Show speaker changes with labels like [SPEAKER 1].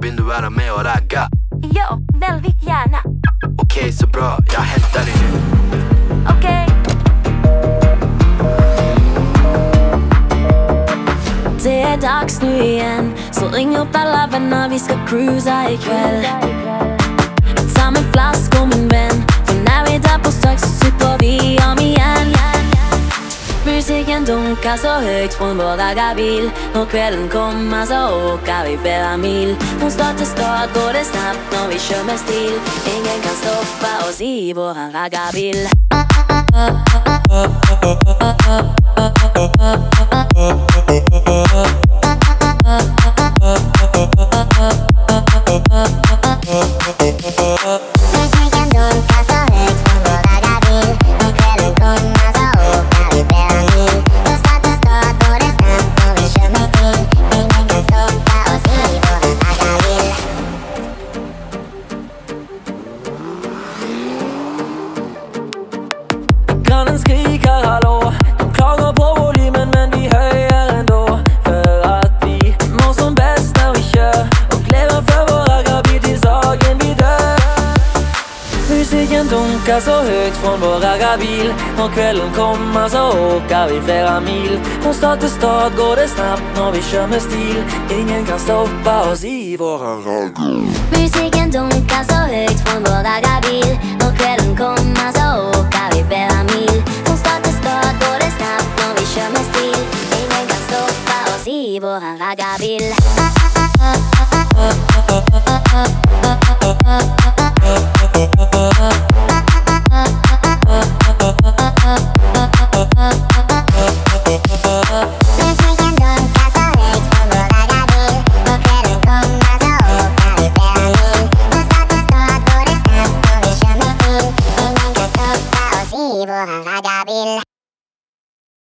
[SPEAKER 1] Vill du vara med och ragga?
[SPEAKER 2] Ja, väldigt gärna.
[SPEAKER 1] Okej, så bra, jag hämtar dig nu.
[SPEAKER 2] Okej.
[SPEAKER 3] Det är dags nu igen, så ring upp alla vänner, vi ska cruisa ikväll. Ta med flaskor min vän, för när vi är där på strax så super vi om igen. Musiken dunkar så högt från vår raggarbil. När kvällen kommer så åker vi flera mil. Från stad till stad går det snabbt när vi kör med stil. Ingen kan stoppa oss i våran raggarbil.
[SPEAKER 4] Musiken dunkar så högt från vår raggarbil. När kvällen kommer så åker vi flera mil. Från stad till stad går det snabbt när vi kör med stil. Ingen kan stoppa oss i våran raggarbil.
[SPEAKER 5] Grannen skriker hallå, de klagar på volymen men vi höjer ändå. För att vi mår som bäst när vi kör och lever för vår raggarbil tills dagen vi dör. Musiken dunkar så högt från vår raggarbil. När kvällen kommer så åker vi flera mil. Från stad till stad går det snabbt när vi kör med stil. Ingen kan stoppa oss i våran raggarbil.
[SPEAKER 4] Musiken dunkar så högt från vår raggarbil. När kvällen kommer så åker vi flera mil. Från stad till stad går det snabbt när vi kör med stil. Ingen kan stoppa oss i våran raggarbil. Musiken dunkar så högt från vår raggarbil. När kvällen kommer så åker vi flera mil. Från stad till stad går det snabbt när vi kör med stil. Ingen kan stoppa oss i våran raggarbil.